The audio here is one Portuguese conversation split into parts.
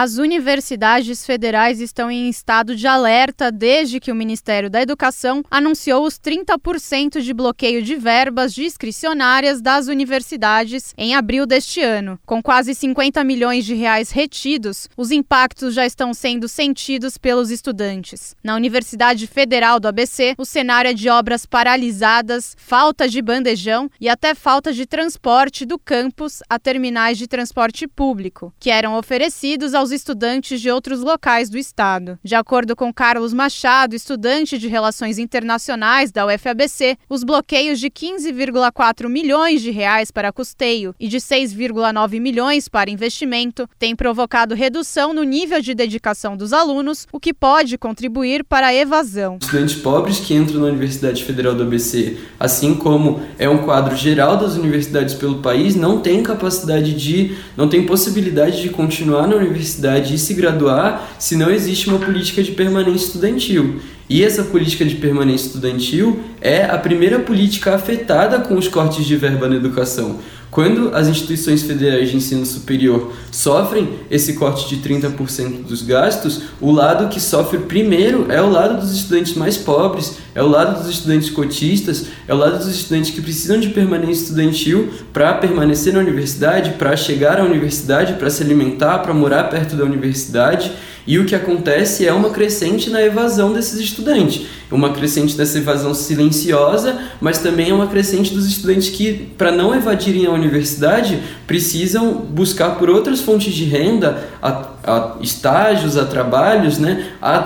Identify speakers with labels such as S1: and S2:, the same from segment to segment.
S1: As universidades federais estão em estado de alerta desde que o Ministério da Educação anunciou os 30% de bloqueio de verbas discricionárias das universidades em abril deste ano. Com quase 50 milhões de reais retidos, os impactos já estão sendo sentidos pelos estudantes. Na Universidade Federal do ABC, o cenário é de obras paralisadas, falta de bandejão e até falta de transporte do campus a terminais de transporte público, que eram oferecidos aos estudantes de outros locais do estado. De acordo com Carlos Machado, estudante de Relações Internacionais da UFABC, os bloqueios de 15,4 milhões de reais para custeio e de 6,9 milhões para investimento têm provocado redução no nível de dedicação dos alunos, o que pode contribuir para a evasão.
S2: Estudantes pobres que entram na Universidade Federal do ABC, assim como é um quadro geral das universidades pelo país, não tem possibilidade de continuar na universidade e se graduar se não existe uma política de permanência estudantil. E essa política de permanência estudantil é a primeira política afetada com os cortes de verba na educação. Quando as instituições federais de ensino superior sofrem esse corte de 30% dos gastos, o lado que sofre primeiro é o lado dos estudantes mais pobres, é o lado dos estudantes cotistas, é o lado dos estudantes que precisam de permanência estudantil para permanecer na universidade, para chegar à universidade, para se alimentar, para morar perto da universidade. E o que acontece é uma crescente na evasão desses estudantes. Uma crescente dessa evasão silenciosa, mas também é uma crescente dos estudantes que, para não evadirem a universidade, precisam buscar por outras fontes de renda, a estágios, a trabalhos, né? Há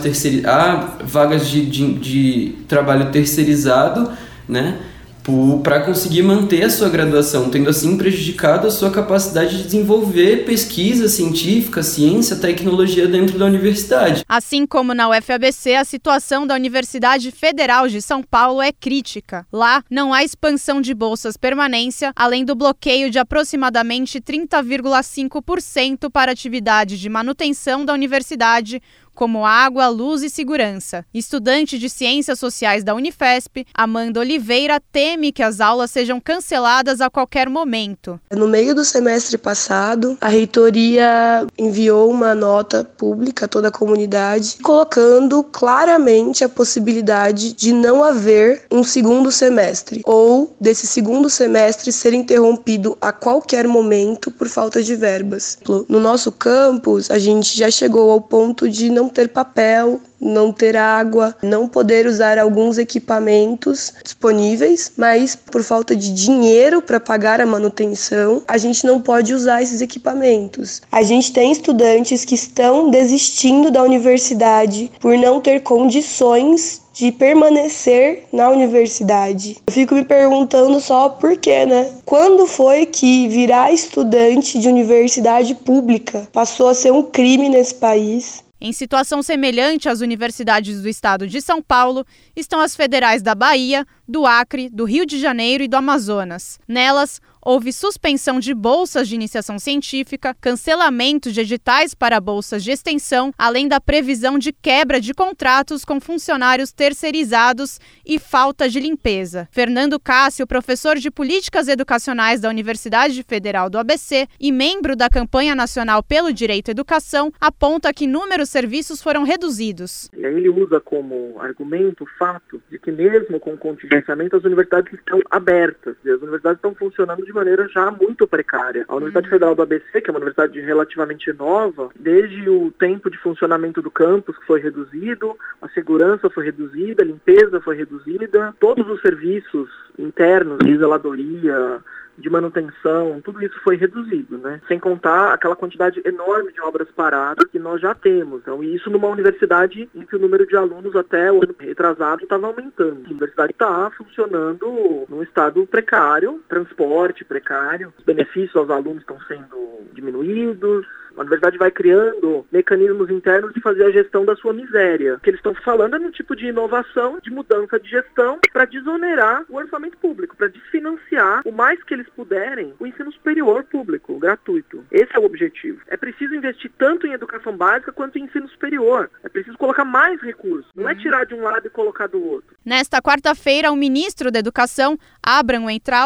S2: vagas de trabalho terceirizado, né? Para conseguir manter a sua graduação, tendo assim prejudicado a sua capacidade de desenvolver pesquisa científica, ciência, tecnologia dentro da universidade.
S1: Assim como na UFABC, a situação da Universidade Federal de São Paulo é crítica. Lá, não há expansão de bolsas permanência, além do bloqueio de aproximadamente 30,5% para atividades de manutenção da universidade, como água, luz e segurança. Estudante de Ciências Sociais da Unifesp, Amanda Oliveira teme que as aulas sejam canceladas a qualquer momento.
S3: No meio do semestre passado, a reitoria enviou uma nota pública a toda a comunidade, colocando claramente a possibilidade de não haver um segundo semestre, ou desse segundo semestre ser interrompido a qualquer momento por falta de verbas. No nosso campus, a gente já chegou ao ponto de não ter papel, não ter água, não poder usar alguns equipamentos disponíveis, mas por falta de dinheiro para pagar a manutenção, a gente não pode usar esses equipamentos. A gente tem estudantes que estão desistindo da universidade por não ter condições de permanecer na universidade. Eu fico me perguntando só por quê, né? Quando foi que virar estudante de universidade pública passou a ser um crime nesse país?
S1: Em situação semelhante às universidades do estado de São Paulo, estão as federais da Bahia, do Acre, do Rio de Janeiro e do Amazonas. Nelas, houve suspensão de bolsas de iniciação científica, cancelamento de editais para bolsas de extensão, além da previsão de quebra de contratos com funcionários terceirizados e falta de limpeza. Fernando Cássio, professor de Políticas Educacionais da Universidade Federal do ABC e membro da Campanha Nacional pelo Direito à Educação, aponta que inúmeros serviços foram reduzidos.
S4: E aí ele usa como argumento o fato de que mesmo com o contingenciamento as universidades estão abertas, e as universidades estão funcionando de maneira já muito precária. A Universidade Federal do ABC, que é uma universidade relativamente nova, desde o tempo de funcionamento do campus que foi reduzido, a segurança foi reduzida, a limpeza foi reduzida, todos os serviços internos de zeladoria, de manutenção, tudo isso foi reduzido, né? Sem contar aquela quantidade enorme de obras paradas que nós já temos. Então, isso numa universidade em que o número de alunos até o ano retrasado estava aumentando. A universidade está funcionando num estado precário, transporte precário, os benefícios aos alunos estão sendo diminuídos. A universidade vai criando mecanismos internos de fazer a gestão da sua miséria. O que eles estão falando é um tipo de inovação, de mudança de gestão para desonerar o orçamento público, para desfinanciar o mais que eles puderem o ensino superior público, gratuito. Esse é o objetivo. É preciso investir tanto em educação básica quanto em ensino superior. É preciso colocar mais recursos. Não é tirar de um lado e colocar do outro.
S1: Nesta quarta-feira, o ministro da Educação, Abraham Weintraub,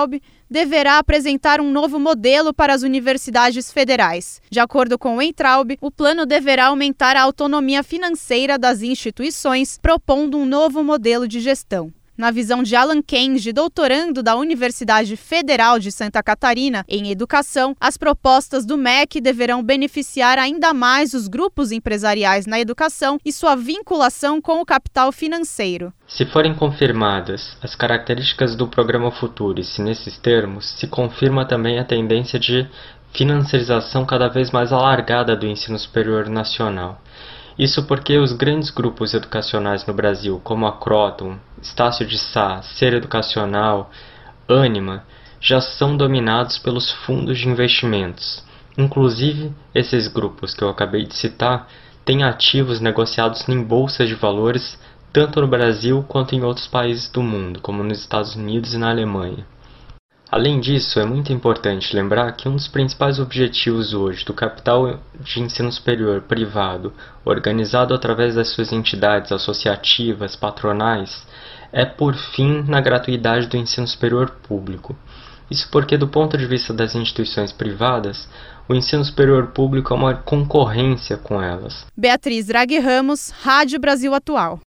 S1: deverá apresentar um novo modelo para as universidades federais. De acordo com o Weintraub, o plano deverá aumentar a autonomia financeira das instituições, propondo um novo modelo de gestão. Na visão de Alan Kenge, doutorando da Universidade Federal de Santa Catarina em Educação, as propostas do MEC deverão beneficiar ainda mais os grupos empresariais na educação e sua vinculação com o capital financeiro.
S5: Se forem confirmadas as características do Programa Futurice nesses termos, se confirma também a tendência de financiarização cada vez mais alargada do ensino superior nacional. Isso porque os grandes grupos educacionais no Brasil, como a Croton, Estácio de Sá, Ser Educacional, Ânima, já são dominados pelos fundos de investimentos. Inclusive, esses grupos que eu acabei de citar têm ativos negociados em bolsas de valores tanto no Brasil quanto em outros países do mundo, como nos Estados Unidos e na Alemanha. Além disso, é muito importante lembrar que um dos principais objetivos hoje do capital de ensino superior privado, organizado através das suas entidades associativas, patronais, é por fim na gratuidade do ensino superior público. Isso porque, do ponto de vista das instituições privadas, o ensino superior público é uma concorrência com elas.
S1: Beatriz Draghi Ramos, Rádio Brasil Atual.